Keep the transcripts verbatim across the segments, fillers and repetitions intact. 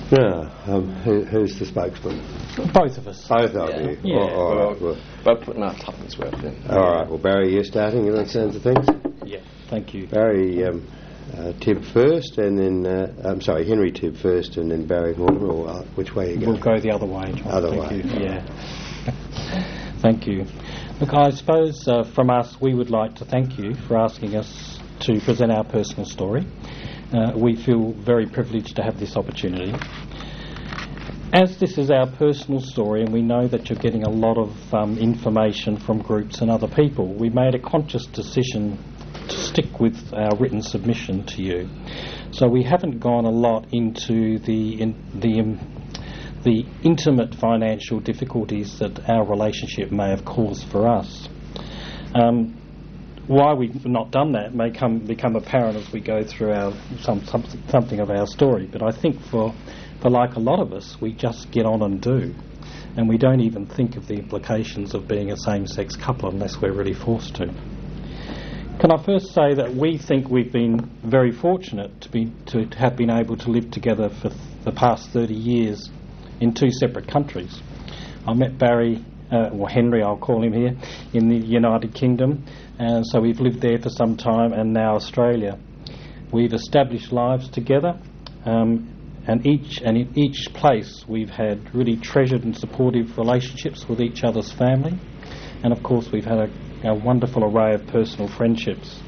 Yeah. Um, who, who's the spokesman? Both of us. Both of Yeah. you. Yeah. Oh, all Well, right. Well, But putting our tuppence worth in. all right. Well, Barry, you're starting in that sense of things. Yeah, thank you. Barry um, uh, Tibb first, and then uh, I'm sorry, Henry Tibb first, and then Barry Mortimer. Or uh, which way are you We'll going? go the other way, John. Other Thank way. you. Yeah. Thank you. Look, I suppose uh, from us, we would like to thank you for asking us to present our personal story. Uh, we feel very privileged to have this opportunity. As this is our personal story, and we know that you're getting a lot of um, information from groups and other people, we made a conscious decision to stick with our written submission to you. So we haven't gone a lot into the in, the um, the intimate financial difficulties that our relationship may have caused for us. Um, why we've not done that may come become apparent as we go through our some, some something of our story. But I think for for like a lot of us, we just get on and do, and we don't even think of the implications of being a same-sex couple unless we're really forced to. Can I first say that we think we've been very fortunate to be to have been able to live together for th- the past thirty years in two separate countries. I met Barry, uh, or Henry I'll call him here, in the United Kingdom, and so we've lived there for some time, and now Australia. We've established lives together, um, and each and in each place we've had really treasured and supportive relationships with each other's family, and of course we've had a a wonderful array of personal friendships.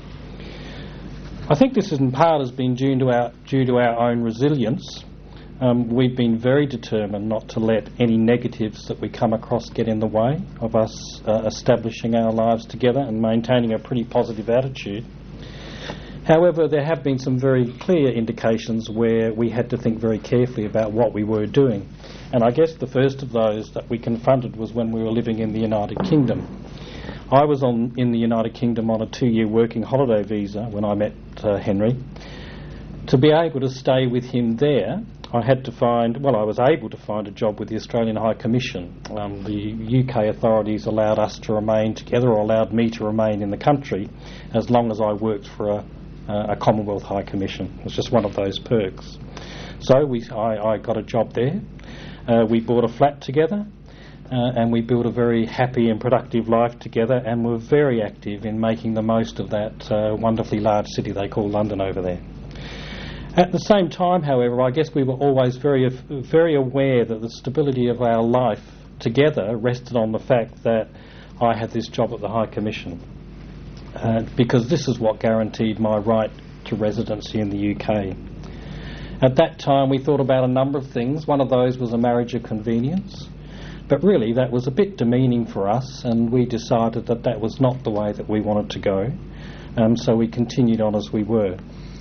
I think this in part has been due to our, due to our own resilience. Um, we've been very determined not to let any negatives that we come across get in the way of us uh, establishing our lives together and maintaining a pretty positive attitude. However, there have been some very clear indications where we had to think very carefully about what we were doing. And I guess the first of those that we confronted was when we were living in the United Kingdom. I was on in the United Kingdom on a two-year working holiday visa when I met uh, Henry. To be able to stay with him there, I had to find, well, I was able to find a job with the Australian High Commission. Um, the U K authorities allowed us to remain together, or allowed me to remain in the country, as long as I worked for a, uh, a Commonwealth High Commission. It was just one of those perks. So we, I, I got a job there. Uh, we bought a flat together. Uh, and we built a very happy and productive life together, and were very active in making the most of that uh, wonderfully large city they call London over there. At the same time, however, I guess we were always very, very aware that the stability of our life together rested on the fact that I had this job at the High Commission, uh, because this is what guaranteed my right to residency in the U K. At that time, we thought about a number of things. One of those was a marriage of convenience. But really, that was a bit demeaning for us, and we decided that that was not the way that we wanted to go, um, so we continued on as we were.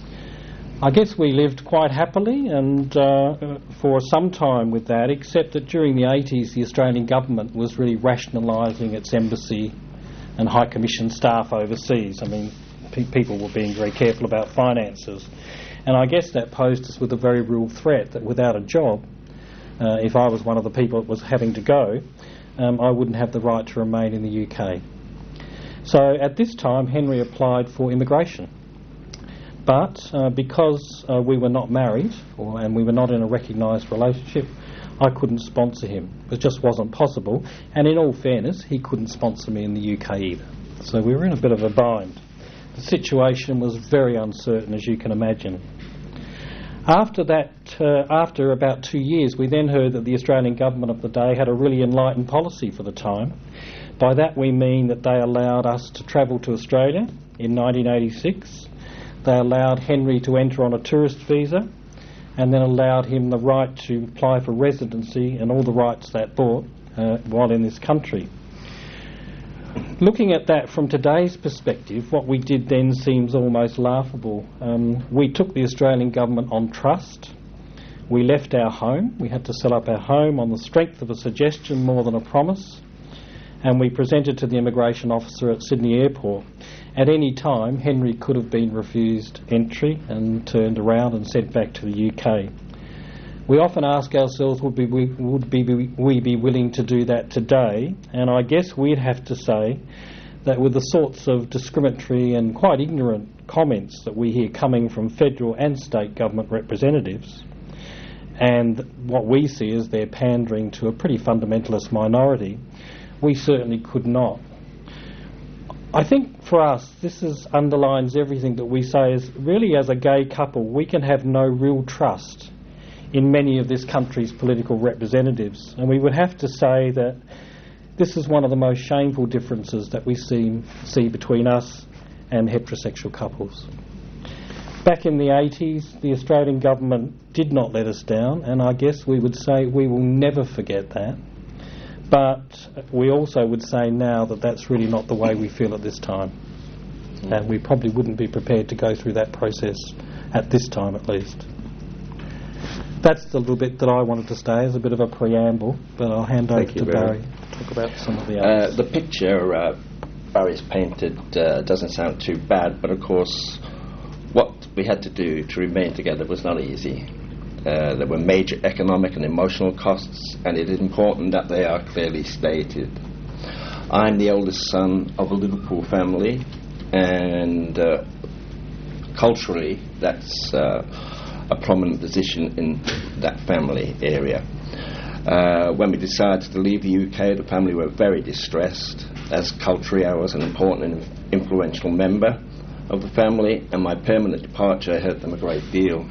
I guess we lived quite happily and uh, for some time with that, except that during the eighties the Australian government was really rationalising its embassy and High Commission staff overseas. I mean, pe- people were being very careful about finances, and I guess that posed us with a very real threat that without a job, Uh, if I was one of the people that was having to go, um, I wouldn't have the right to remain in the U K. So at this time, Henry applied for immigration. But uh, because uh, we were not married, or, and we were not in a recognised relationship, I couldn't sponsor him. It just wasn't possible. And in all fairness, he couldn't sponsor me in the U K either. So we were in a bit of a bind. The situation was very uncertain, as you can imagine. After that, uh, after about two years, we then heard that the Australian government of the day had a really enlightened policy for the time. By that we mean that they allowed us to travel to Australia in nineteen eighty-six. They allowed Henry to enter on a tourist visa, and then allowed him the right to apply for residency and all the rights that brought uh, while in this country. Looking at that from today's perspective, what we did then seems almost laughable. Um, we took the Australian government on trust. We left our home. We had to sell up our home on the strength of a suggestion more than a promise. And we presented to the immigration officer at Sydney Airport. At any time, Henry could have been refused entry and turned around and sent back to the U K. We often ask ourselves, would, be, we, would be, we be willing to do that today? And I guess we'd have to say that with the sorts of discriminatory and quite ignorant comments that we hear coming from federal and state government representatives, and what we see is they're pandering to a pretty fundamentalist minority, we certainly could not. I think for us, this is underlines everything that we say is really, as a gay couple, we can have no real trust in many of this country's political representatives, and we would have to say that this is one of the most shameful differences that we see, see between us and heterosexual couples. Back in the eighties, the Australian government did not let us down, and I guess we would say we will never forget that. But we also would say now that that's really not the way we feel at this time. Mm. And we probably wouldn't be prepared to go through that process at this time, at least. That's the little bit that I wanted to say as a bit of a preamble, but I'll hand Thank over you, to Barry. Barry to talk about some of the Uh, others. the picture uh, Barry's painted uh, doesn't sound too bad, but of course what we had to do to remain together was not easy. Uh, there were major economic and emotional costs, and it is important that they are clearly stated. I'm the oldest son of a Liverpool family, and uh, culturally that's uh, a prominent position in that family area. Uh, when we decided to leave the U K, the family were very distressed, as culturally I was an important and influential member of the family, and my permanent departure hurt them a great deal.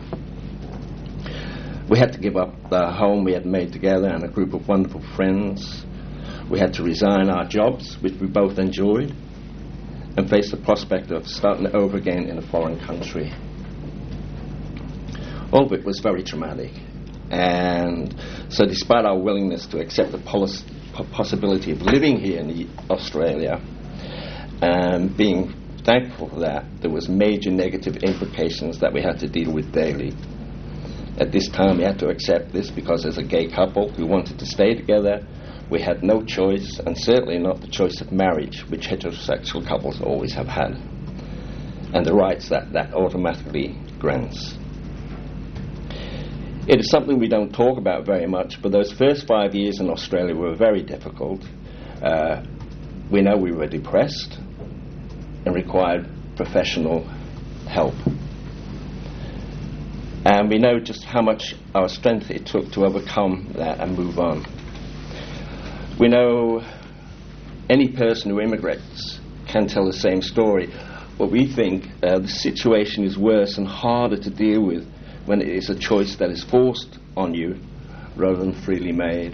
We had to give up the home we had made together and a group of wonderful friends. We had to resign our jobs, which we both enjoyed, and face the prospect of starting over again in a foreign country. All of it was very traumatic, and so despite our willingness to accept the pos- possibility of living here in the Australia and being thankful for that, there was major negative implications that we had to deal with daily. At this time we had to accept this because as a gay couple who wanted to stay together, we had no choice, and certainly not the choice of marriage, which heterosexual couples always have had, and the rights that that automatically grants. It is something we don't talk about very much, but those first five years in Australia were very difficult. Uh, we know we were depressed and required professional help. And we know just how much our strength it took to overcome that and move on. We know any person who immigrates can tell the same story, but we think uh, the situation is worse and harder to deal with when it is a choice that is forced on you rather than freely made.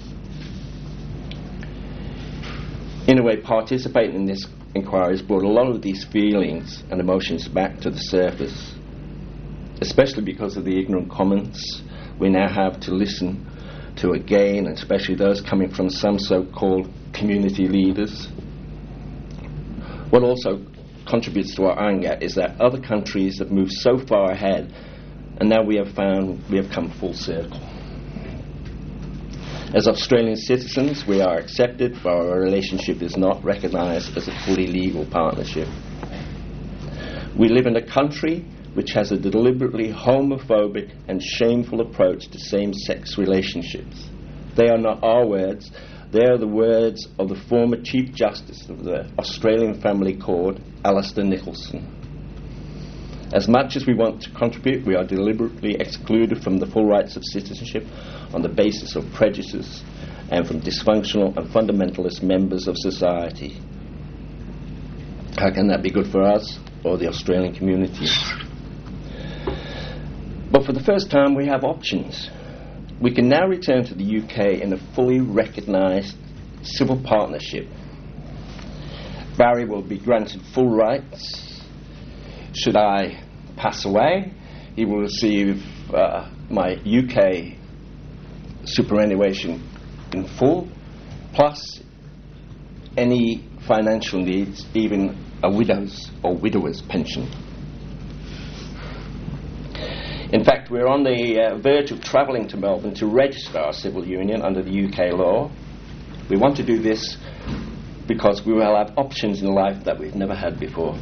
In a way, participating in this inquiry has brought a lot of these feelings and emotions back to the surface, especially because of the ignorant comments we now have to listen to again, and especially those coming from some so-called community leaders. What also contributes to our anger is that other countries have moved so far ahead, and now we have found we have come full circle. As Australian citizens, we are accepted, but our relationship is not recognised as a fully legal partnership. We live in a country which has a deliberately homophobic and shameful approach to same-sex relationships. They are not our words, they are the words of the former Chief Justice of the Australian Family Court, Alistair Nicholson. As much as we want to contribute, we are deliberately excluded from the full rights of citizenship on the basis of prejudice and from dysfunctional and fundamentalist members of society. How can that be good for us or the Australian community? But for the first time we have options. We can now return to the U K in a fully recognised civil partnership. Barry will be granted full rights. Should I pass away, he will receive uh, my U K superannuation in full, plus any financial needs, even a widow's or widower's pension. In fact, we're on the uh, verge of travelling to Melbourne to register our civil union under the U K law. We want to do this because we will have options in life that we've never had before.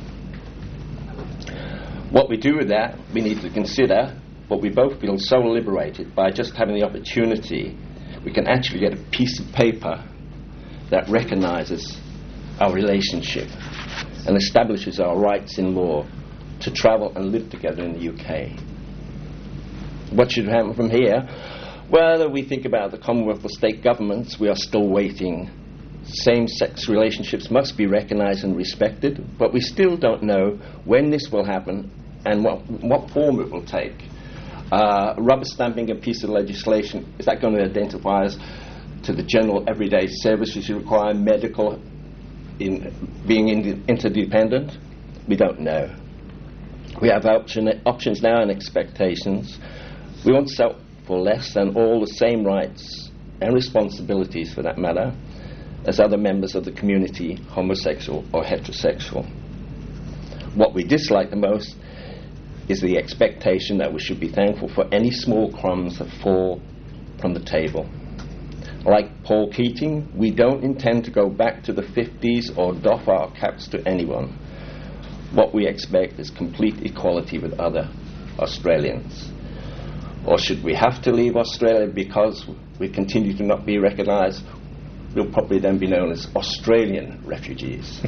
What we do with that, we need to consider, but we both feel so liberated by just having the opportunity. We can actually get a piece of paper that recognises our relationship and establishes our rights in law to travel and live together in the U K. what should happen from here? Whether we think about the Commonwealth or state governments, we are still waiting. Same-sex relationships must be recognised and respected, but we still don't know when this will happen and what, what form it will take. Uh, rubber stamping a piece of legislation, is that going to identify us to the general everyday services you require, medical, in being in, interdependent? We don't know. We have option, options now and expectations. We want to sell for less than all the same rights and responsibilities, for that matter, as other members of the community, homosexual or heterosexual. What we dislike the most is the expectation that we should be thankful for any small crumbs that fall from the table. Like Paul Keating, we don't intend to go back to the fifties or doff our caps to anyone. What we expect is complete equality with other Australians. Or should we have to leave Australia because we continue to not be recognised, we'll probably then be known as Australian refugees.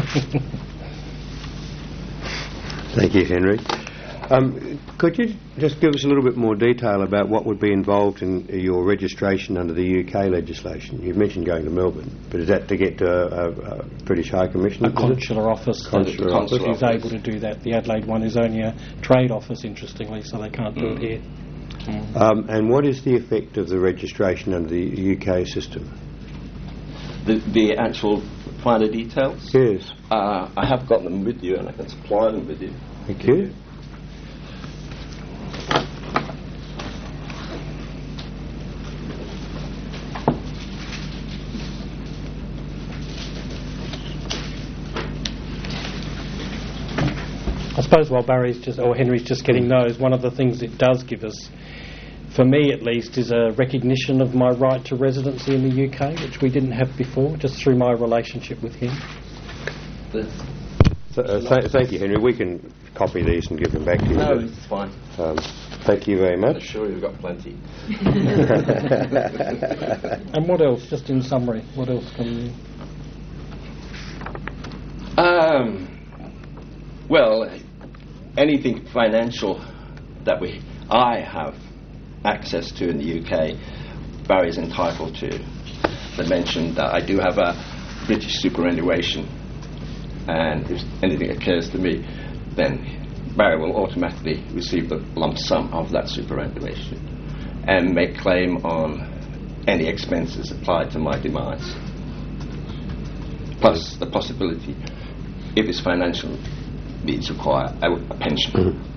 Thank you, Henry. Um, could you just give us a little bit more detail about what would be involved in your registration under the U K legislation? You've mentioned going to Melbourne, but is that to get to a, a, a British High Commissioner? A consular office. Consular the office. consular is able to do that. The Adelaide one is only a trade office, interestingly, so they can't do mm. it here. Mm. Um, and what is the effect of the registration under the U K system? The, the actual finer details? Yes. Uh, I have got them with you and I can supply them with you. Thank you. I suppose while Barry's just, or Henry's just getting those, one of the things it does give us, for me at least, is a recognition of my right to residency in the U K, which we didn't have before, just through my relationship with him. So, uh, th- thank you, Henry. We can copy these and give them back to you. No, it's fine. Um, thank you very I'm much. sure you've got plenty. And what else, just in summary, what else can you... Um, well, anything financial that we I have access to in the U K, Barry's entitled to. They mentioned that I do have a British superannuation, and if anything occurs to me, then Barry will automatically receive the lump sum of that superannuation and make claim on any expenses applied to my demise, plus the possibility, if his financial needs require a, a pension. Mm-hmm.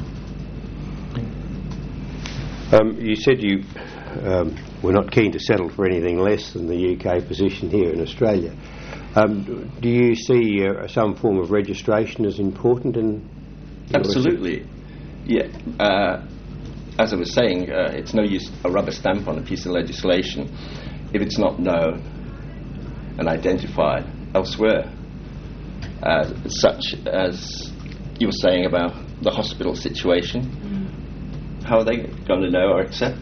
Um, you said you um, were not keen to settle for anything less than the U K position here in Australia. Um, do you see uh, some form of registration as important in... Absolutely. Yeah. Uh, as I was saying, uh, it's no use a rubber stamp on a piece of legislation if it's not known and identified elsewhere. Uh, such as you were saying about the hospital situation. Mm. How are they going to know or accept?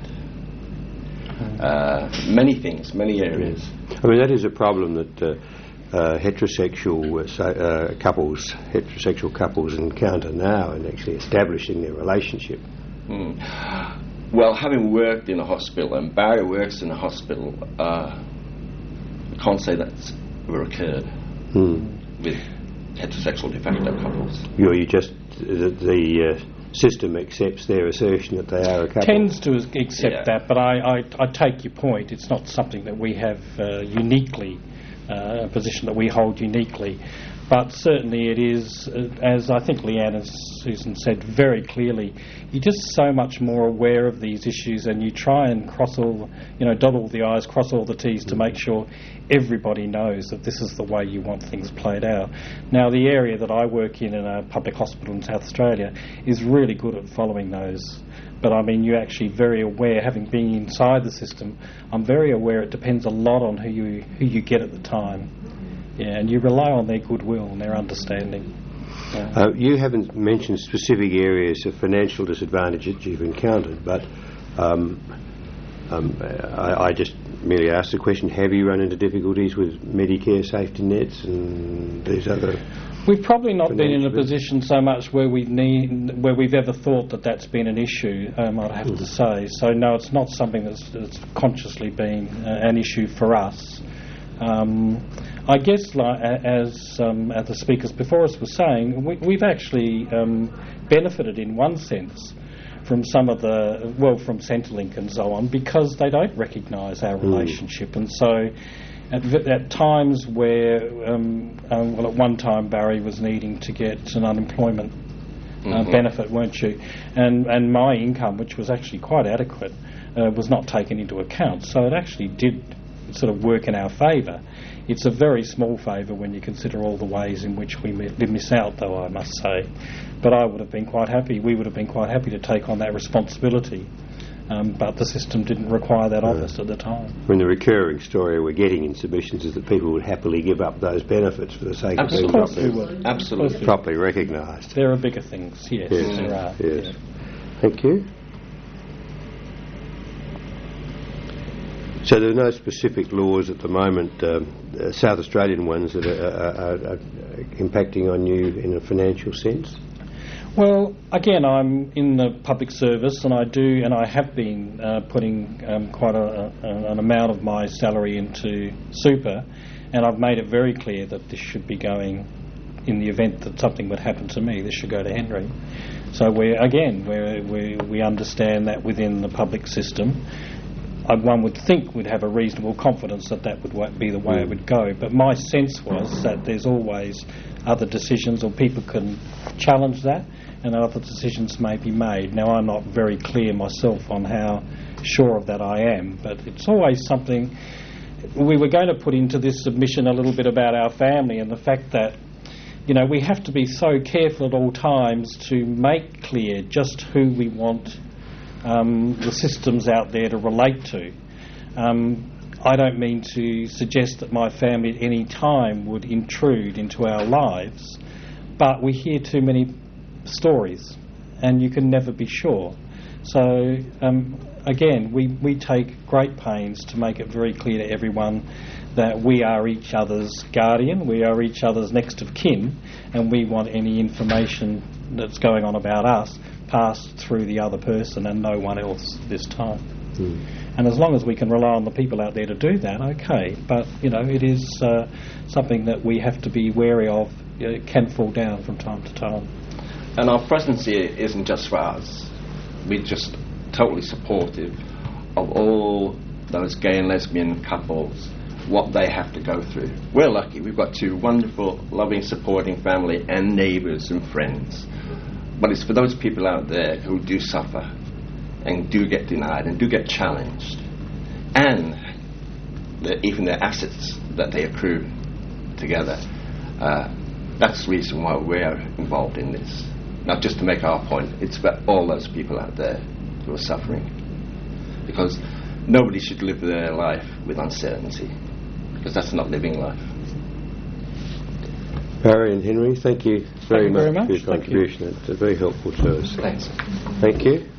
Uh, many things, many areas. I mean, that is a problem that uh, uh, heterosexual uh, so, uh, couples, heterosexual couples encounter now in actually establishing their relationship. Mm. Well, having worked in a hospital, and Barry works in a hospital, uh, I can't say that's ever occurred mm. with heterosexual de facto couples. You, you just the, the uh, system accepts their assertion that they are a couple. Tends to accept yeah. that, but I, I, I take your point. It's not something that we have uh, uniquely, uh, a position that we hold uniquely. But certainly it is, uh, as I think Leanne and Susan said very clearly, you're just so much more aware of these issues, and you try and cross all, you know, dot all the I's, cross all the T's to make sure everybody knows that this is the way you want things played out. Now, the area that I work in, in a public hospital in South Australia, is really good at following those. But I mean, you're actually very aware, having been inside the system, I'm very aware it depends a lot on who you who you get at the time. Yeah, and you rely on their goodwill and their understanding. Yeah. Uh, you haven't mentioned specific areas of financial disadvantage that you've encountered, but um, Um, I, I just merely asked the question, have you run into difficulties with Medicare safety nets and these other... We've probably not been in a financial- position so much where we've need, where we've ever thought that that's been an issue, um, I'd have to say. So no, it's not something that's, that's consciously been uh, an issue for us. Um, I guess, like, as, um, as the speakers before us were saying, we, we've actually um, benefited in one sense from some of the, well, from Centrelink and so on, because they don't recognise our relationship. And so at, v- at times where, um, um, well, at one time Barry was needing to get an unemployment uh, Mhm. benefit, weren't you? And, and my income, which was actually quite adequate, uh, was not taken into account. So it actually did sort of work in our favour. It's a very small favour when you consider all the ways in which we mi- we miss out, though, I must say. But I would have been quite happy, we would have been quite happy to take on that responsibility, um, but the system didn't require that of us at the time. When the recurring story we're getting in submissions is that people would happily give up those benefits for the sake of being Absolutely. Of course we properly, would. Absolutely. properly recognised. There are bigger things, yes, Yes, there are. yes. yeah. Thank you. So there are no specific laws at the moment, um, uh, South Australian ones, that are, are, are, are impacting on you in a financial sense? Well, again, I'm in the public service, and I do, and I have been uh, putting um, quite a, a, an amount of my salary into super, and I've made it very clear that this should be going, in the event that something would happen to me, this should go to Henry. So we're again, we're, we we understand that within the public system. Uh, one would think we'd have a reasonable confidence that that would wa- be the way it would go. But my sense was that there's always other decisions, or people can challenge that, and other decisions may be made. Now, I'm not very clear myself on how sure of that I am, but it's always something. We were going to put into this submission a little bit about our family and the fact that, you know, we have to be so careful at all times to make clear just who we want Um, the systems out there to relate to. Um, I don't mean to suggest that my family at any time would intrude into our lives, but we hear too many stories, and you can never be sure. So, um, again, we, we take great pains to make it very clear to everyone that we are each other's guardian, we are each other's next of kin, and we want any information that's going on about us passed through the other person and no one else this time. Mm. And as long as we can rely on the people out there to do that, okay. But, you know, it is uh, something that we have to be wary of. You know, it can fall down from time to time. And our presence here isn't just for us. We're just totally supportive of all those gay and lesbian couples, what they have to go through. We're lucky. We've got two wonderful, loving, supporting family and neighbours and friends. But it's for those people out there who do suffer and do get denied and do get challenged, and the, even their assets that they accrue together. Uh, that's the reason why we're involved in this. Not just to make our point, it's for all those people out there who are suffering. Because nobody should live their life with uncertainty, because that's not living life. Barry and Henry, thank you very, Thank you very much, much. for your Thank you. contribution. It's uh, very helpful to us. Thanks. Thank you.